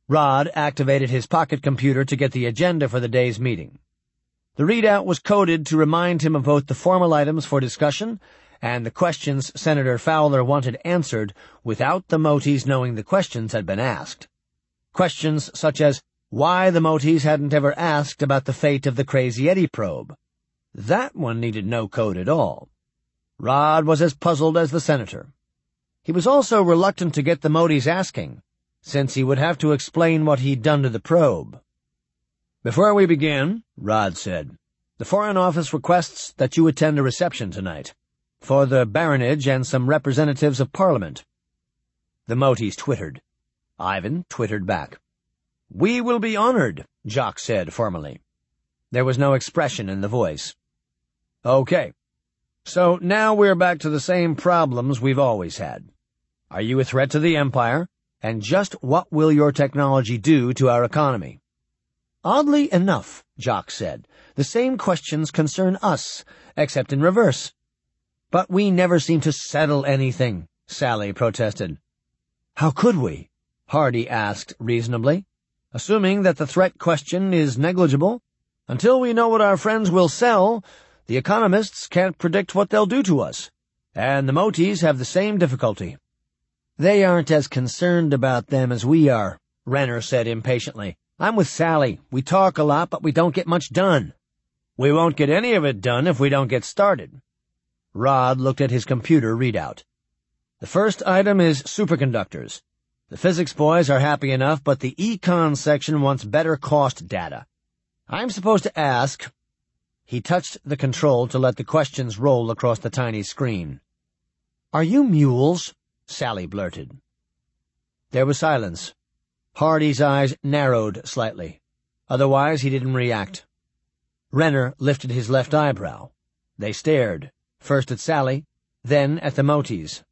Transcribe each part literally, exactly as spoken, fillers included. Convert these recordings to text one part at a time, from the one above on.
Rod activated his pocket computer to get the agenda for the day's meeting. The readout was coded to remind him of both the formal items for discussion and the questions Senator Fowler wanted answered without the Moties knowing the questions had been asked. Questions such as why the Moties hadn't ever asked about the fate of the Crazy Eddie probe. That one needed no code at all. Rod was as puzzled as the senator. He was also reluctant to get the Moties asking, since he would have to explain what he'd done to the probe. "Before we begin," Rod said, "the Foreign Office requests that you attend a reception tonight, for the baronage and some representatives of Parliament." The Moties twittered. Ivan twittered back. "We will be honored," Jock said formally. There was no expression in the voice. "Okay. So now we're back to the same problems we've always had. Are you a threat to the Empire? And just what will your technology do to our economy?" "Oddly enough," Jock said, "the same questions concern us, except in reverse." "But we never seem to settle anything," Sally protested. "How could we?" Hardy asked reasonably. "Assuming that the threat question is negligible, until we know what our friends will sell, the economists can't predict what they'll do to us, and the Moties have the same difficulty." "They aren't as concerned about them as we are," Renner said impatiently. "I'm with Sally. We talk a lot, but we don't get much done." "We won't get any of it done if we don't get started." Rod looked at his computer readout. "The first item is superconductors. The physics boys are happy enough, but the econ section wants better cost data. I'm supposed to ask—" He touched the control to let the questions roll across the tiny screen. "Are you mules?" Sally blurted. There was silence. Hardy's eyes narrowed slightly. Otherwise, he didn't react. Renner lifted his left eyebrow. They stared, first at Sally, then at the Moties.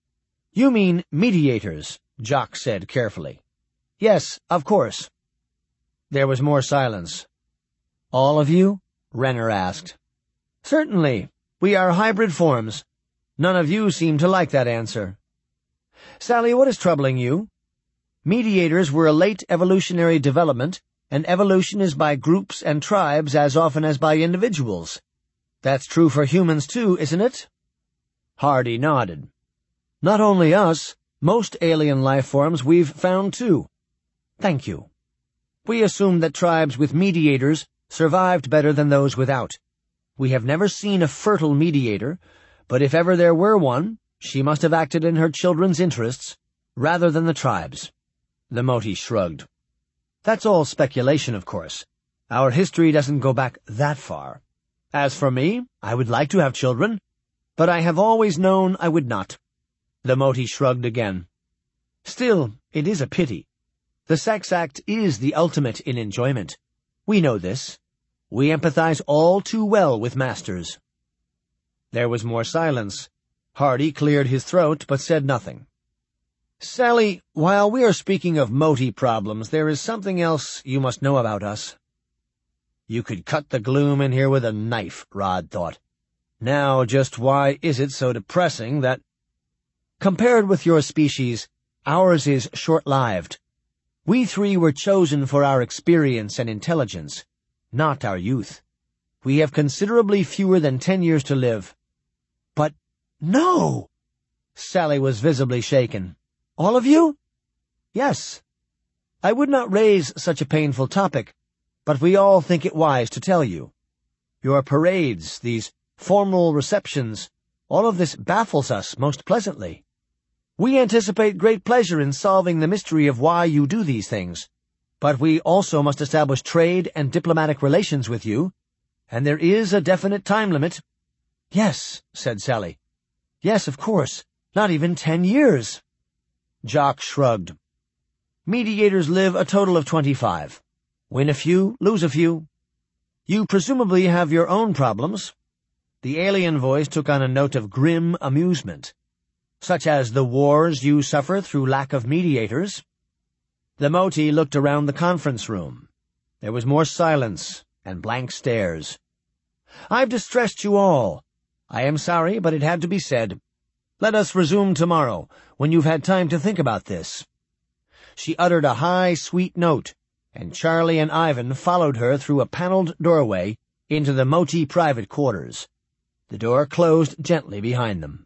"You mean mediators," Jock said carefully. "Yes, of course." There was more silence. "All of you?" Renner asked. "Certainly. We are hybrid forms. None of you seem to like that answer." "Sally, what is troubling you?" "Mediators were a late evolutionary development, and evolution is by groups and tribes as often as by individuals. That's true for humans too, isn't it?" Hardy nodded. "Not only us, most alien life forms we've found too." "Thank you. We assumed that tribes with mediators survived better than those without. We have never seen a fertile mediator, but if ever there were one, she must have acted in her children's interests, rather than the tribe's." The Moty shrugged. "That's all speculation, of course. Our history doesn't go back that far. As for me, I would like to have children, but I have always known I would not." The Moty shrugged again. "Still, it is a pity. The sex act is the ultimate in enjoyment. We know this. We empathize all too well with masters." There was more silence. Hardy cleared his throat, but said nothing. "Sally, while we are speaking of Moti problems, there is something else you must know about us." You could cut the gloom in here with a knife, Rod thought. Now, just why is it so depressing that— "Compared with your species, ours is short-lived. We three were chosen for our experience and intelligence, not our youth. We have considerably fewer than ten years to live." "But no!" Sally was visibly shaken. "All of you?" "Yes. I would not raise such a painful topic, but we all think it wise to tell you. Your parades, these formal receptions, all of this baffles us most pleasantly. We anticipate great pleasure in solving the mystery of why you do these things, but we also must establish trade and diplomatic relations with you, and there is a definite time limit." "Yes," said Sally. "Yes, of course. Not even ten years." Jock shrugged. "Mediators live a total of twenty-five. Win a few, lose a few. You presumably have your own problems." The alien voice took on a note of grim amusement. "Such as the wars you suffer through lack of mediators." The Moti looked around the conference room. There was more silence and blank stares. "I've distressed you all. I am sorry, but it had to be said. Let us resume tomorrow, when you've had time to think about this." She uttered a high, sweet note, and Charlie and Ivan followed her through a paneled doorway into the Moti private quarters. The door closed gently behind them.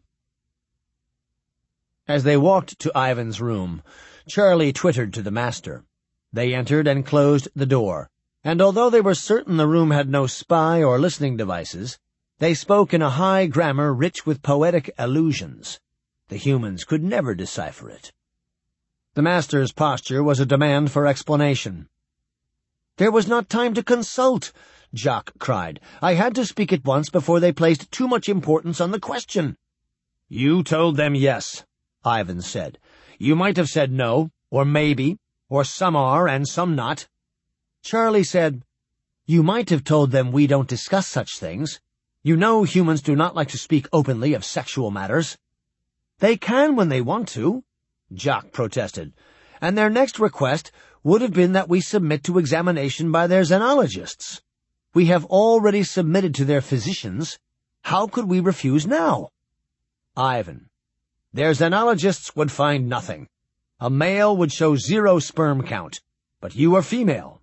As they walked to Ivan's room, Charlie twittered to the master. They entered and closed the door, and although they were certain the room had no spy or listening devices, they spoke in a high grammar rich with poetic allusions. The humans could never decipher it. The master's posture was a demand for explanation. "There was not time to consult," Jock cried. "I had to speak at once before they placed too much importance on the question." "You told them yes," Ivan said. "You might have said no, or maybe, or some are and some not." Charlie said, "You might have told them we don't discuss such things. You know humans do not like to speak openly of sexual matters." "They can when they want to," Jock protested, "and their next request would have been that we submit to examination by their xenologists. We have already submitted to their physicians. How could we refuse now?" Ivan: "Their xenologists would find nothing. A male would show zero sperm count, but you are female."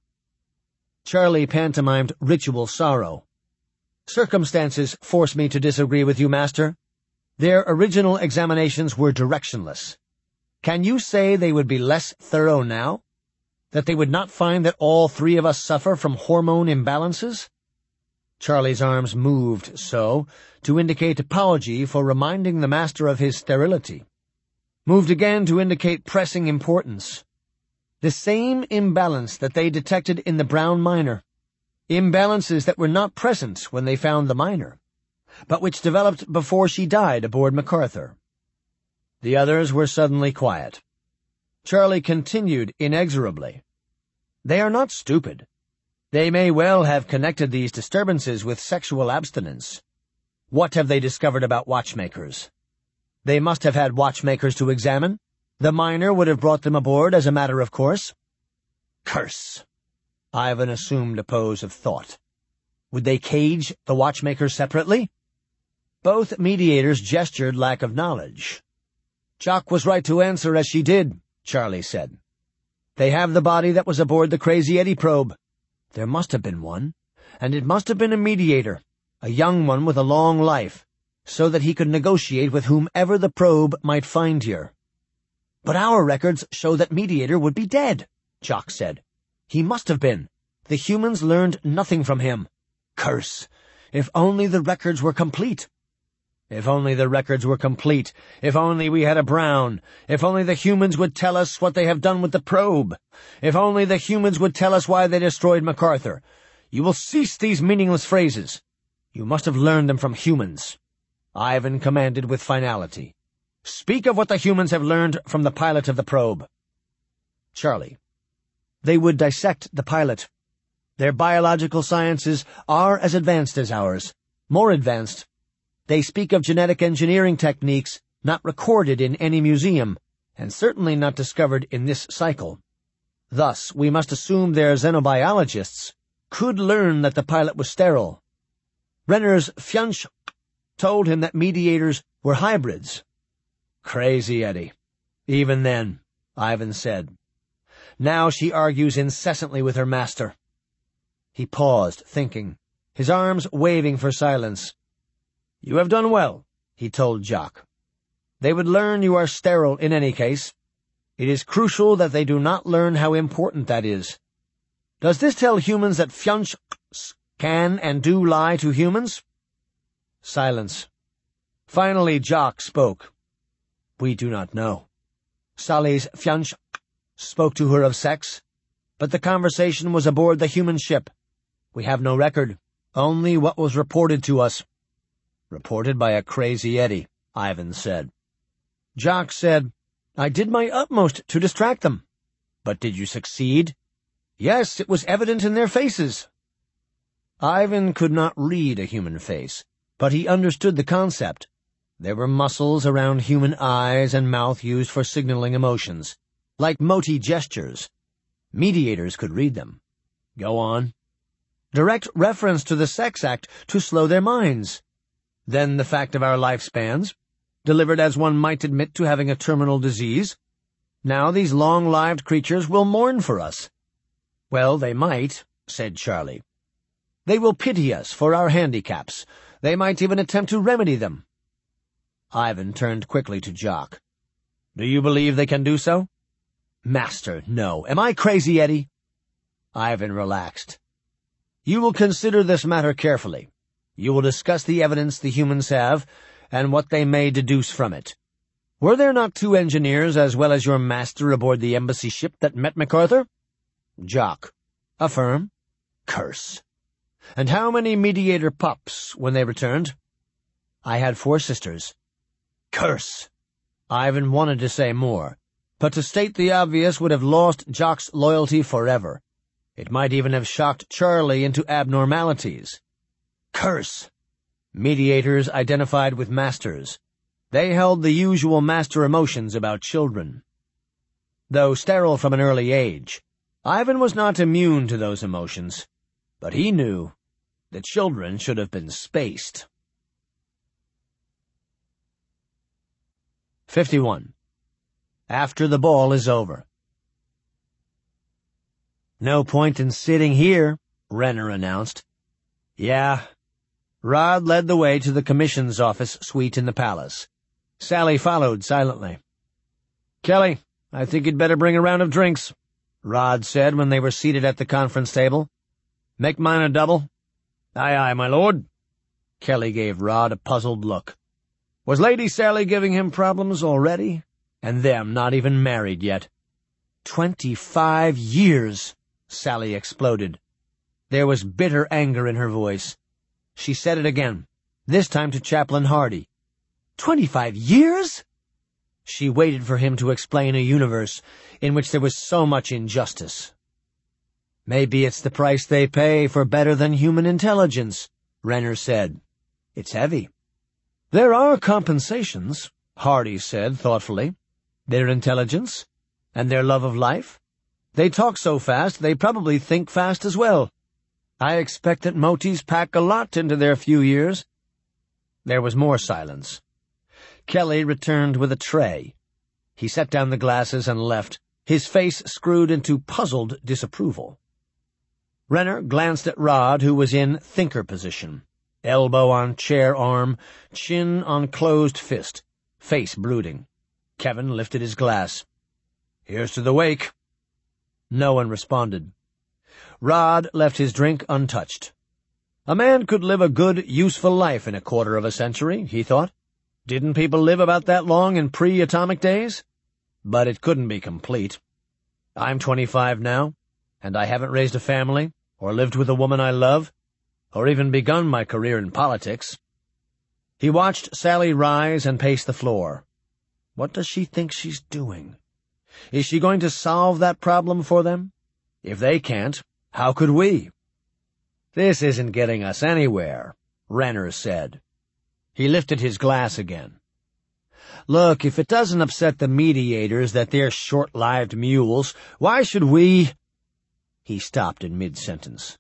Charlie pantomimed ritual sorrow. "Circumstances force me to disagree with you, Master. Their original examinations were directionless. Can you say they would be less thorough now? That they would not find that all three of us suffer from hormone imbalances?" Charlie's arms moved so, to indicate apology for reminding the master of his sterility. Moved again to indicate pressing importance. The same imbalance that they detected in the brown miner. Imbalances that were not present when they found the miner, but which developed before she died aboard MacArthur. The others were suddenly quiet. Charlie continued inexorably. "They are not stupid. They may well have connected these disturbances with sexual abstinence. What have they discovered about watchmakers? They must have had watchmakers to examine. The miner would have brought them aboard as a matter of course." "Curse!" Ivan assumed a pose of thought. "Would they cage the watchmakers separately?" Both mediators gestured lack of knowledge. "Jock was right to answer as she did," Charlie said. "They have the body that was aboard the Crazy Eddie probe. There must have been one, and it must have been a mediator, a young one with a long life, so that he could negotiate with whomever the probe might find here." "But our records show that mediator would be dead," Jock said. "He must have been. The humans learned nothing from him. Curse! If only the records were complete." "If only the records were complete. If only we had a Brown. If only the humans would tell us what they have done with the probe. If only the humans would tell us why they destroyed MacArthur. You will cease these meaningless phrases. You must have learned them from humans." Ivan commanded with finality. "Speak of what the humans have learned from the pilot of the probe." Charlie: "They would dissect the pilot. Their biological sciences are as advanced as ours, more advanced. They speak of genetic engineering techniques not recorded in any museum, and certainly not discovered in this cycle. Thus, we must assume their xenobiologists could learn that the pilot was sterile. Renner's Fünsch told him that mediators were hybrids." "Crazy Eddie. Even then," Ivan said. "Now she argues incessantly with her master." He paused, thinking, his arms waving for silence. "You have done well," he told Jock. "They would learn you are sterile in any case. It is crucial that they do not learn how important that is. Does this tell humans that Fünsch can and do lie to humans?" Silence. Finally Jock spoke. "We do not know. Sally's Fünsch spoke to her of sex, but the conversation was aboard the human ship. We have no record, only what was reported to us." "Reported by a Crazy Eddie," Ivan said. Jock said, "I did my utmost to distract them." "But did you succeed?" "Yes, it was evident in their faces." Ivan could not read a human face, but he understood the concept. There were muscles around human eyes and mouth used for signaling emotions, like Moti gestures. Mediators could read them. "Go on." "Direct reference to the sex act to slow their minds. Then the fact of our lifespans, delivered as one might admit to having a terminal disease. Now these long-lived creatures will mourn for us." "Well, they might," said Charlie. "They will pity us for our handicaps. They might even attempt to remedy them." Ivan turned quickly to Jock. "Do you believe they can do so?" "Master, no. Am I crazy, Eddie?" Ivan relaxed. "You will consider this matter carefully. You will discuss the evidence the humans have, and what they may deduce from it. Were there not two engineers as well as your master aboard the embassy ship that met MacArthur?" Jock. "Affirm." "Curse. And how many mediator pups when they returned?" "I had four sisters." "Curse." Ivan wanted to say more, but to state the obvious would have lost Jock's loyalty forever. It might even have shocked Charlie into abnormalities. "Curse." Mediators identified with masters. They held the usual master emotions about children. Though sterile from an early age, Ivan was not immune to those emotions, but he knew the children should have been spaced. fifty-one. After the ball is over. "No point in sitting here," Renner announced. "Yeah." Rod led the way to the commission's office suite in the palace. Sally followed silently. "Kelly, I think you'd better bring a round of drinks," Rod said when they were seated at the conference table. "Make mine a double." "Aye, aye, my lord." Kelly gave Rod a puzzled look. Was Lady Sally giving him problems already? And them not even married yet. Twenty-five years, Sally exploded. There was bitter anger in her voice. She said it again, this time to Chaplain Hardy. Twenty-five years? She waited for him to explain a universe in which there was so much injustice. Maybe it's the price they pay for better-than-human intelligence, Renner said. It's heavy. There are compensations, Hardy said thoughtfully. Their intelligence and their love of life. They talk so fast they probably think fast as well. I expect that Motis pack a lot into their few years. There was more silence. Kelly returned with a tray. He set down the glasses and left, his face screwed into puzzled disapproval. Renner glanced at Rod, who was in thinker position, elbow on chair arm, chin on closed fist, face brooding. Kevin lifted his glass. Here's to the wake. No one responded. Rod left his drink untouched. A man could live a good, useful life in a quarter of a century, he thought. Didn't people live about that long in pre-atomic days? But it couldn't be complete. I'm twenty-five now, and I haven't raised a family, or lived with a woman I love, or even begun my career in politics. He watched Sally rise and pace the floor. What does she think she's doing? Is she going to solve that problem for them? If they can't, how could we? This isn't getting us anywhere, Renner said. He lifted his glass again. Look, if it doesn't upset the mediators that they're short-lived mules, why should we— He stopped in mid-sentence.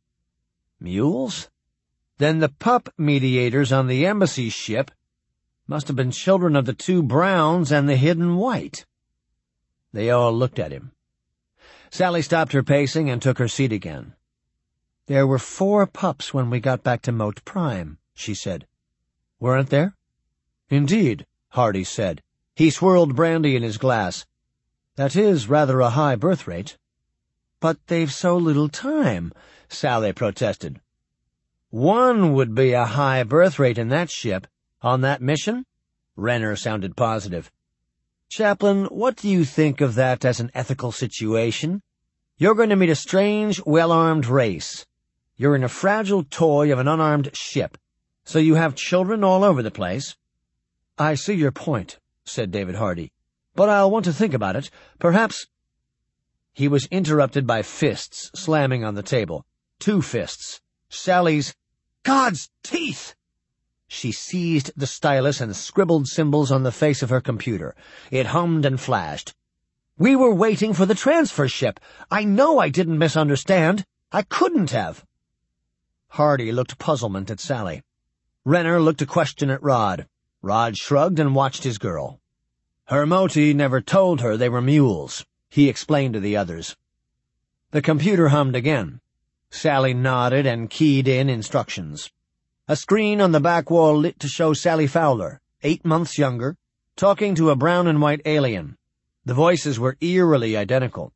Mules? Then the pup mediators on the embassy ship must have been children of the two Browns and the hidden white. They all looked at him. Sally stopped her pacing and took her seat again. There were four pups when we got back to Moat Prime, she said. Weren't there? Indeed, Hardy said. He swirled brandy in his glass. That is rather a high birth rate. But they've so little time, Sally protested. One would be a high birth rate in that ship. On that mission? Renner sounded positive. Chaplain, what do you think of that as an ethical situation? You're going to meet a strange, well-armed race. You're in a fragile toy of an unarmed ship, so you have children all over the place. I see your point, said David Hardy, but I'll want to think about it. Perhaps— He was interrupted by fists slamming on the table. Two fists. Sally's— God's teeth! She seized the stylus and scribbled symbols on the face of her computer. It hummed and flashed. We were waiting for the transfer ship. I know I didn't misunderstand. I couldn't have. Hardy looked puzzlement at Sally. Renner looked a question at Rod. Rod shrugged and watched his girl. Her Moti never told her they were mules, he explained to the others. The computer hummed again. Sally nodded and keyed in instructions. A screen on the back wall lit to show Sally Fowler, eight months younger, talking to a brown and white alien. The voices were eerily identical.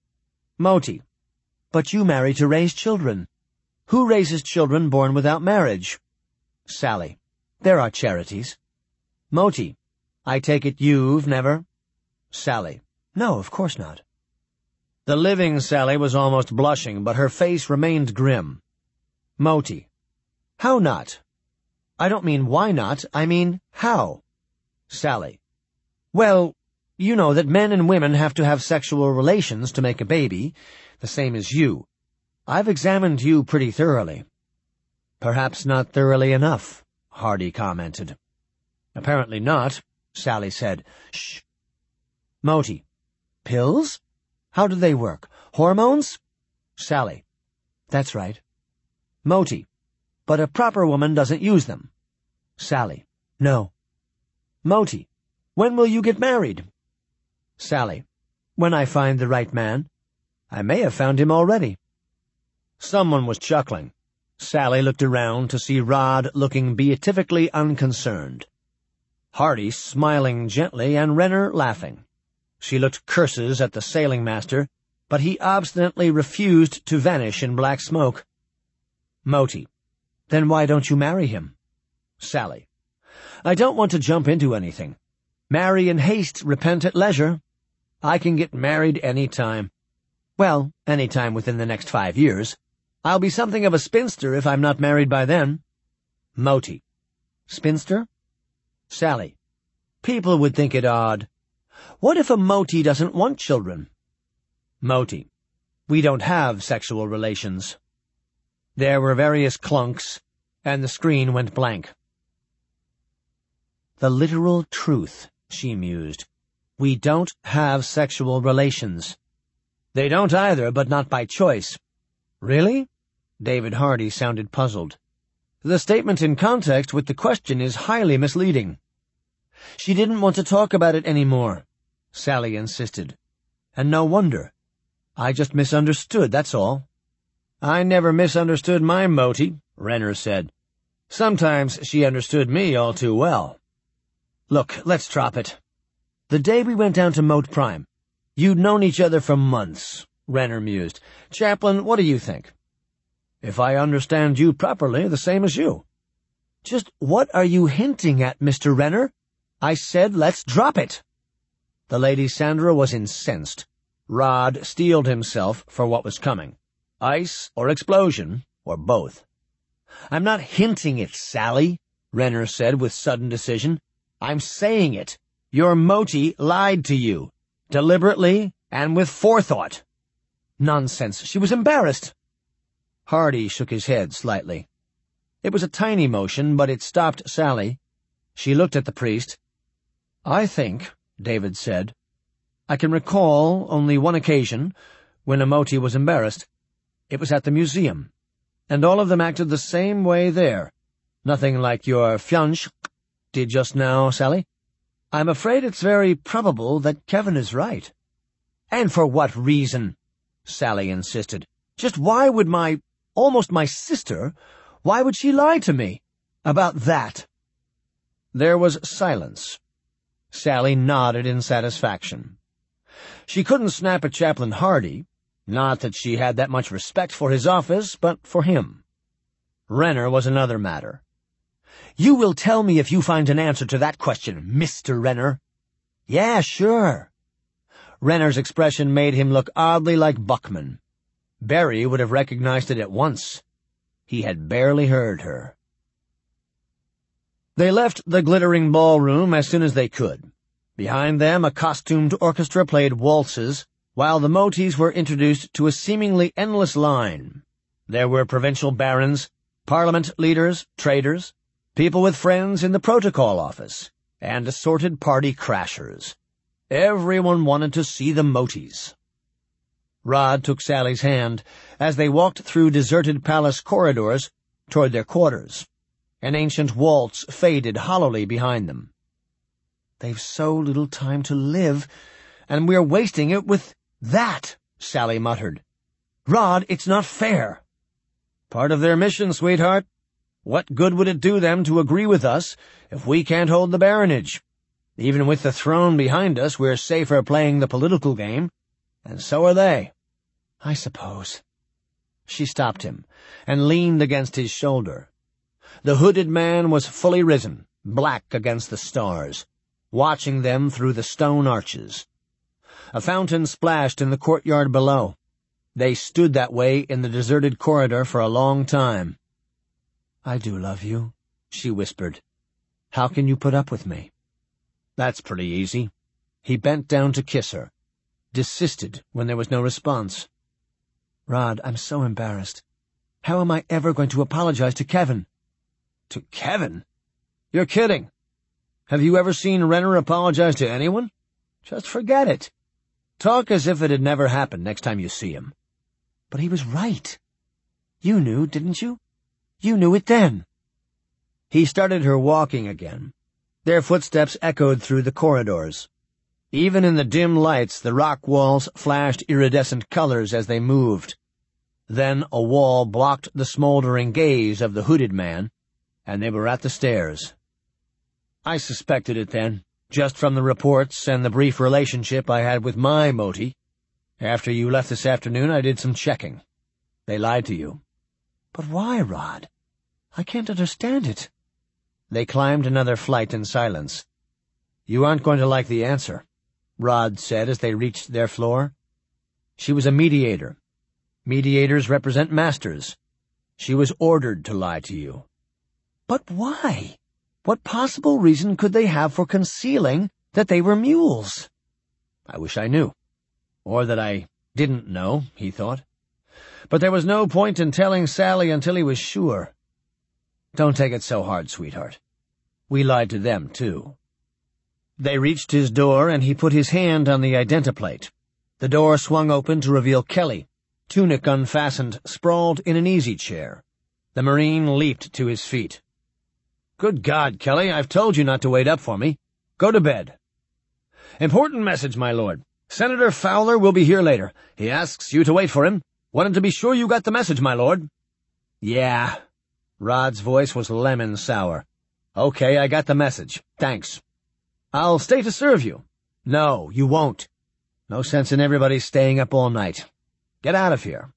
Moti, but you marry to raise children. Who raises children born without marriage? Sally, there are charities. Moti, I take it you've never? Sally, no, of course not. The living Sally was almost blushing, but her face remained grim. Moti, how not? I don't mean why not, I mean how. Sally, well, you know that men and women have to have sexual relations to make a baby, the same as you. I've examined you pretty thoroughly. Perhaps not thoroughly enough, Hardy commented. Apparently not, Sally said. Shh. Moti, pills? How do they work? Hormones? Sally, that's right. Moti, but a proper woman doesn't use them. Sally, no. Moti, when will you get married? Sally, when I find the right man. I may have found him already. Someone was chuckling. Sally looked around to see Rod looking beatifically unconcerned, Hardy smiling gently, and Renner laughing. She looked curses at the sailing master, but he obstinately refused to vanish in black smoke. Moti, then why don't you marry him? Sally, I don't want to jump into anything. Marry in haste, repent at leisure. I can get married any time. Well, any time within the next five years. I'll be something of a spinster if I'm not married by then. Moti, spinster? Sally, people would think it odd. What if a Moti doesn't want children? Moti, we don't have sexual relations. There were various clunks, and the screen went blank. The literal truth, she mused. We don't have sexual relations. They don't either, but not by choice. Really? David Hardy sounded puzzled. The statement in context with the question is highly misleading. She didn't want to talk about it anymore, Sally insisted. And no wonder. I just misunderstood, that's all. I never misunderstood my Moti, Renner said. Sometimes she understood me all too well. Look, let's drop it. The day we went down to Moat Prime, you'd known each other for months, Renner mused. Chaplain, what do you think? If I understand you properly, the same as you. Just what are you hinting at, Mister Renner? I said let's drop it. The Lady Sandra was incensed. Rod steeled himself for what was coming. Ice or explosion, or both. I'm not hinting it, Sally, Renner said with sudden decision. I'm saying it. Your Moti lied to you, deliberately and with forethought. Nonsense. She was embarrassed. Hardy shook his head slightly. It was a tiny motion, but it stopped Sally. She looked at the priest. I think, David said, I can recall only one occasion when a Moti was embarrassed. It was at the museum, and all of them acted the same way there. Nothing like your fiancé did just now, Sally. I'm afraid it's very probable that Kevin is right. And for what reason? Sally insisted. Just why would my, almost my sister, why would she lie to me about that? There was silence. Sally nodded in satisfaction. She couldn't snap at Chaplain Hardy, not that she had that much respect for his office, but for him. Renner was another matter. You will tell me if you find an answer to that question, Mister Renner. Yeah, sure. Renner's expression made him look oddly like Buckman. Barry would have recognized it at once. He had barely heard her. They left the glittering ballroom as soon as they could. Behind them, a costumed orchestra played waltzes, while the Motis were introduced to a seemingly endless line. There were provincial barons, parliament leaders, traders, people with friends in the protocol office, and assorted party crashers. Everyone wanted to see the Motis. Rod took Sally's hand as they walked through deserted palace corridors toward their quarters. An ancient waltz faded hollowly behind them. They've so little time to live, and we're wasting it with that, Sally muttered. Rod, it's not fair. Part of their mission, sweetheart. What good would it do them to agree with us if we can't hold the baronage? Even with the throne behind us, we're safer playing the political game, and so are they. I suppose. She stopped him and leaned against his shoulder. The hooded man was fully risen, black against the stars, watching them through the stone arches. A fountain splashed in the courtyard below. They stood that way in the deserted corridor for a long time. I do love you, she whispered. How can you put up with me? That's pretty easy. He bent down to kiss her, desisted when there was no response. Rod, I'm so embarrassed. How am I ever going to apologize to Kevin? To Kevin? You're kidding. Have you ever seen Renner apologize to anyone? Just forget it. Talk as if it had never happened next time you see him. But he was right. You knew, didn't you? You knew it then. He started her walking again. Their footsteps echoed through the corridors. Even in the dim lights, the rock walls flashed iridescent colors as they moved. Then a wall blocked the smoldering gaze of the hooded man, and they were at the stairs. I suspected it then, just from the reports and the brief relationship I had with my Moti. After you left this afternoon, I did some checking. They lied to you. But why, Rod? I can't understand it. They climbed another flight in silence. You aren't going to like the answer, Rod said as they reached their floor. She was a mediator. Mediators represent masters. She was ordered to lie to you. But why? What possible reason could they have for concealing that they were mules? I wish I knew. Or that I didn't know, he thought. But there was no point in telling Sally until he was sure. Don't take it so hard, sweetheart. We lied to them, too. They reached his door, and he put his hand on the identiplate. The door swung open to reveal Kelly, tunic unfastened, sprawled in an easy chair. The Marine leaped to his feet. Good God, Kelly, I've told you not to wait up for me. Go to bed. Important message, my lord. Senator Fowler will be here later. He asks you to wait for him. Wanted to be sure you got the message, my lord. Yeah. Rod's voice was lemon sour. Okay, I got the message. Thanks. I'll stay to serve you. No, you won't. No sense in everybody staying up all night. Get out of here.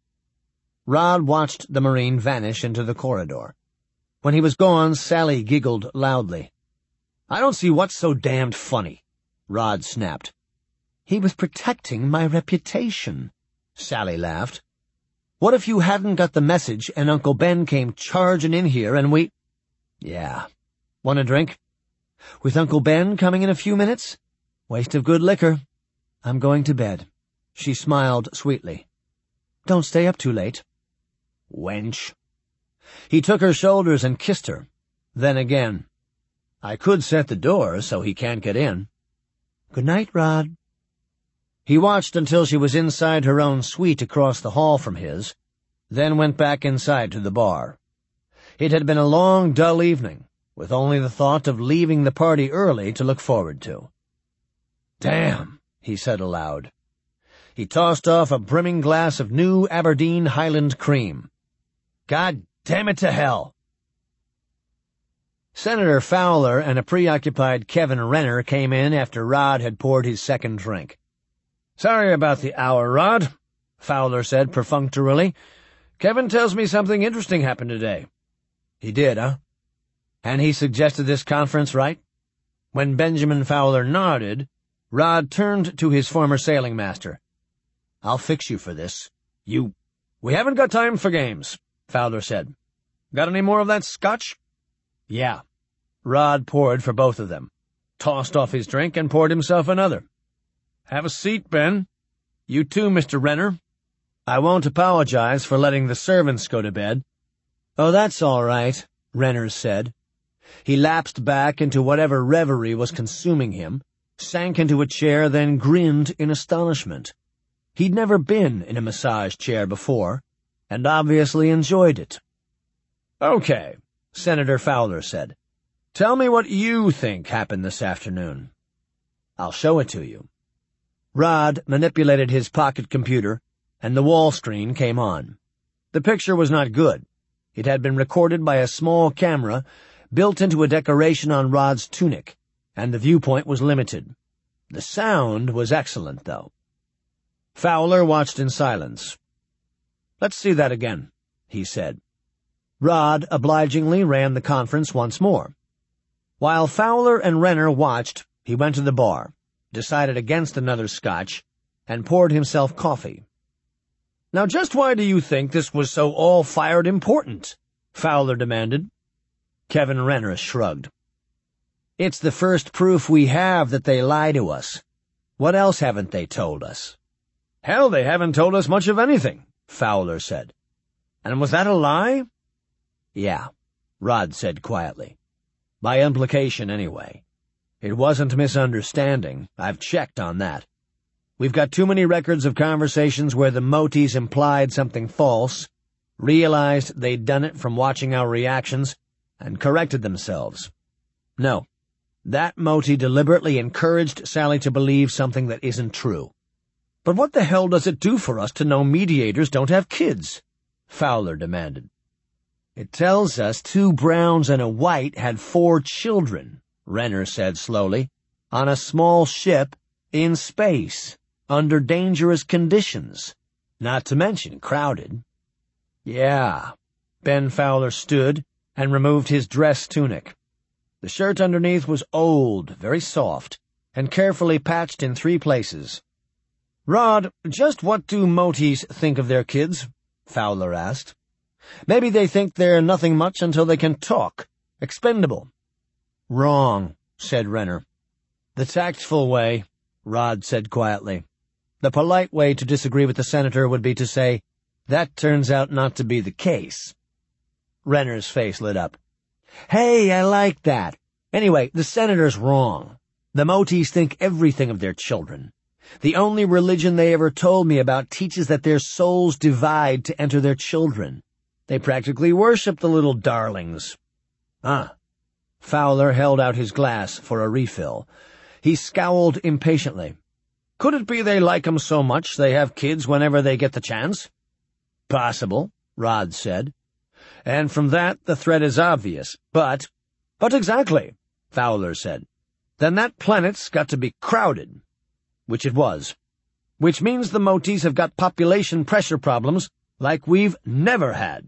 Rod watched the Marine vanish into the corridor. When he was gone, Sally giggled loudly. I don't see what's so damned funny, Rod snapped. He was protecting my reputation, Sally laughed. What if you hadn't got the message and Uncle Ben came charging in here and we— Yeah. Want a drink? With Uncle Ben coming in a few minutes? Waste of good liquor. I'm going to bed. She smiled sweetly. Don't stay up too late. Wench. He took her shoulders and kissed her. Then again. I could set the door so he can't get in. Good night, Rod. He watched until she was inside her own suite across the hall from his, then went back inside to the bar. It had been a long, dull evening, with only the thought of leaving the party early to look forward to. Damn, he said aloud. He tossed off a brimming glass of new Aberdeen Highland cream. God damn it to hell! Senator Fowler and a preoccupied Kevin Renner came in after Rod had poured his second drink. Sorry about the hour, Rod, Fowler said perfunctorily. Kevin tells me something interesting happened today. He did, huh? And he suggested this conference, right? When Benjamin Fowler nodded, Rod turned to his former sailing master. I'll fix you for this. You— We haven't got time for games, Fowler said. Got any more of that scotch? Yeah. Rod poured for both of them, tossed off his drink, and poured himself another. Have a seat, Ben. You too, Mister Renner. I won't apologize for letting the servants go to bed. Oh, that's all right, Renner said. He lapsed back into whatever reverie was consuming him, sank into a chair, then grinned in astonishment. He'd never been in a massage chair before, and obviously enjoyed it. Okay, Senator Fowler said. Tell me what you think happened this afternoon. I'll show it to you." Rod manipulated his pocket computer, and the wall screen came on. The picture was not good. It had been recorded by a small camera built into a decoration on Rod's tunic, and the viewpoint was limited. The sound was excellent, though. Fowler watched in silence. "Let's see that again," he said. Rod obligingly ran the conference once more. While Fowler and Renner watched, he went to the bar, decided against another scotch, and poured himself coffee. "Now just why do you think this was so all-fired important?" Fowler demanded. Kevin Renner shrugged. "It's the first proof we have that they lie to us. What else haven't they told us?" "Hell, they haven't told us much of anything," Fowler said. "And was that a lie?" "Yeah," Rod said quietly. "By implication, anyway. It wasn't misunderstanding. I've checked on that. We've got too many records of conversations where the Motis implied something false, realized they'd done it from watching our reactions, and corrected themselves. No, that Moti deliberately encouraged Sally to believe something that isn't true." "But what the hell does it do for us to know mediators don't have kids?" Fowler demanded. "It tells us two browns and a white had four children," Renner said slowly, "on a small ship in space, under dangerous conditions, not to mention crowded." "Yeah." Ben Fowler stood and removed his dress tunic. The shirt underneath was old, very soft, and carefully patched in three places. "Rod, just what do Motis think of their kids?" Fowler asked. "Maybe they think they're nothing much until they can talk. Expendable." "Wrong," said Renner. "The tactful way," Rod said quietly. "The polite way to disagree with the senator would be to say, 'That turns out not to be the case.'" Renner's face lit up. "Hey, I like that. Anyway, the senator's wrong. The Motis think everything of their children. The only religion they ever told me about teaches that their souls divide to enter their children. They practically worship the little darlings." "Ah." Fowler held out his glass for a refill. He scowled impatiently. "Could it be they like 'em so much they have kids whenever they get the chance?" "Possible," Rod said. "And from that the threat is obvious, but—" "But exactly," Fowler said. "Then that planet's got to be crowded." Which it was. Which means the Motis have got population pressure problems like we've never had.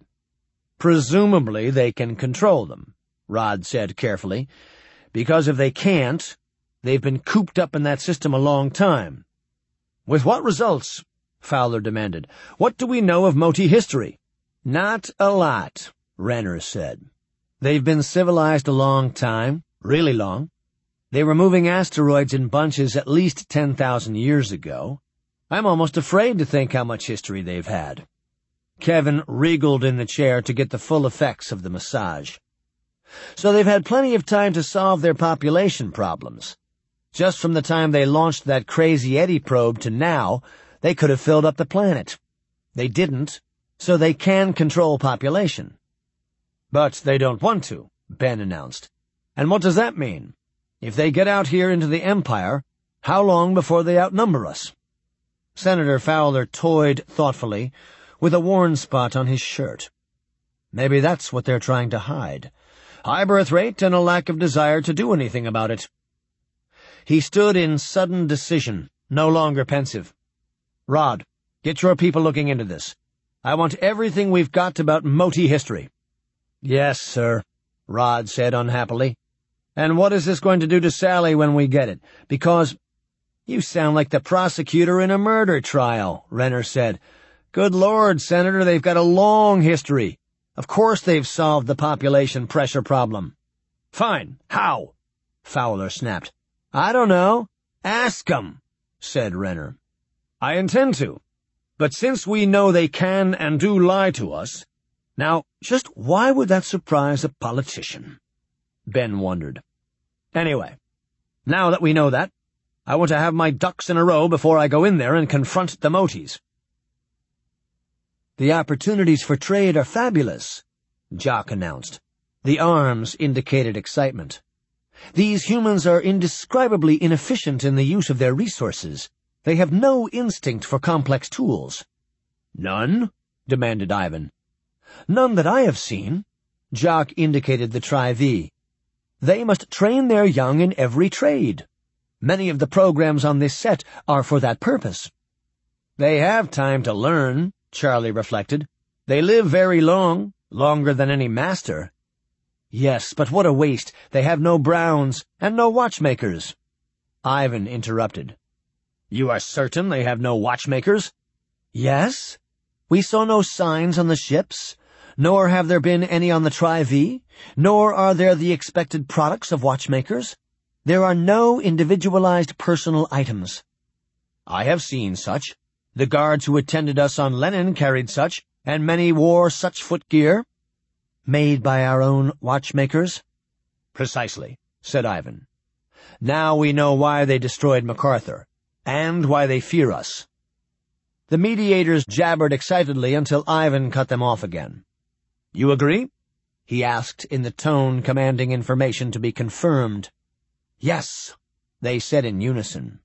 "Presumably they can control them," Rod said carefully, "because if they can't, they've been cooped up in that system a long time." "With what results?" Fowler demanded. "What do we know of Moti history?" "Not a lot," Renner said. "They've been civilized a long time, really long. They were moving asteroids in bunches at least ten thousand years ago. I'm almost afraid to think how much history they've had." Kevin wriggled in the chair to get the full effects of the massage. "So they've had plenty of time to solve their population problems. Just from the time they launched that crazy Eddie probe to now, they could have filled up the planet. They didn't, so they can control population." "But they don't want to," Ben announced. "And what does that mean? If they get out here into the Empire, how long before they outnumber us?" Senator Fowler toyed thoughtfully with a worn spot on his shirt. "Maybe that's what they're trying to hide. High birth rate and a lack of desire to do anything about it." He stood in sudden decision, no longer pensive. "Rod, get your people looking into this. I want everything we've got about Moti history." "Yes, sir," Rod said unhappily. "And what is this going to do to Sally when we get it? Because—" "You sound like the prosecutor in a murder trial," Renner said. "Good Lord, Senator, they've got a long history. Of course they've solved the population pressure problem." "Fine. How?" Fowler snapped. "I don't know. Ask 'em," said Renner. "I intend to. But since we know they can and do lie to us— Now, just why would that surprise a politician?" Ben wondered. "Anyway, now that we know that, I want to have my ducks in a row before I go in there and confront the Motis." "The opportunities for trade are fabulous," Jock announced. The arms indicated excitement. These humans are indescribably inefficient in the use of their resources. They have no instinct for complex tools." "None?" demanded Ivan. "None that I have seen." Jock indicated the Tri-V. "They must train their young in every trade. Many of the programs on this set are for that purpose." "They have time to learn," Charlie reflected. "They live very long, longer than any master." "Yes, but what a waste. They have no browns, and no watchmakers." Ivan interrupted. "You are certain they have no watchmakers?" "Yes. We saw no signs on the ships, nor have there been any on the Tri-V, nor are there the expected products of watchmakers. There are no individualized personal items." "I have seen such. The guards who attended us on Lenin carried such, and many wore such footgear." "Made by our own watchmakers?" "Precisely," said Ivan. "Now we know why they destroyed MacArthur, and why they fear us." The mediators jabbered excitedly until Ivan cut them off again. "You agree?" he asked in the tone commanding information to be confirmed. "Yes," they said in unison.